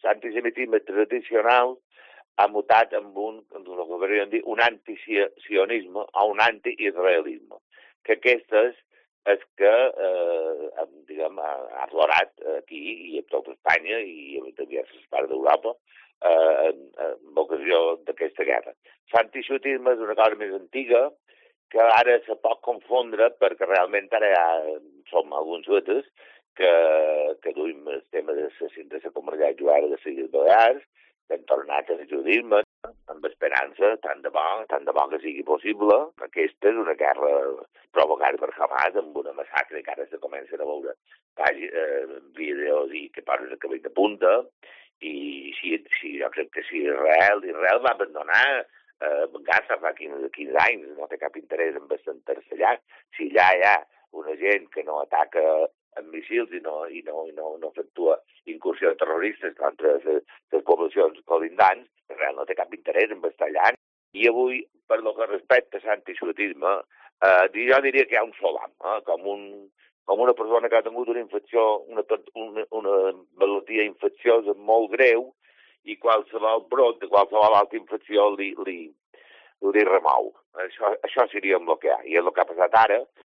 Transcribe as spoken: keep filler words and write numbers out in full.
l'antisemitisme tradicional ha mutat en un, el que podríem dir, un antisionisme o un anti-israelisme, que aquestes és que eh, diguem, ha aflorat aquí i a tota Espanya i a diverses parts d'Europa eh, en, en ocasió d'aquesta guerra. L'antisemitisme és una cosa més antiga que ara se pot confondre perquè realment ara ja som alguns altres que, que duim el tema de la, de la comunitat jueva de les Illes Balears, que han tornat al judisme amb esperança, tant de bo, tant de bo que sigui possible. Aquesta és una guerra provocada per Hamas amb una massacre que ara se comencen a veure eh, vídeos i que posen el cabell de punta, i si, si, jo crec que si Israel, Israel va abandonar eh, Gaza fa quinze, quinze anys, no té cap interès en assentar-se allà. Si allà hi ha una gent que no ataca amb missils i no, i no, i no, no efectua incursions terroristes contra les, les poblacions colindants, Israel no té cap interès en estar allà. I avui, per lo que respecta a l'antisemitisme, eh, jo diria que hi ha un solam, eh, com, un, com una persona que ha tingut una infecció, una, una, una malaltia infecciosa molt greu, i qualsevol brot de qualsevol altra infecció li, li, li remou. Això, això seria el que hi ha. I el que ha passat ara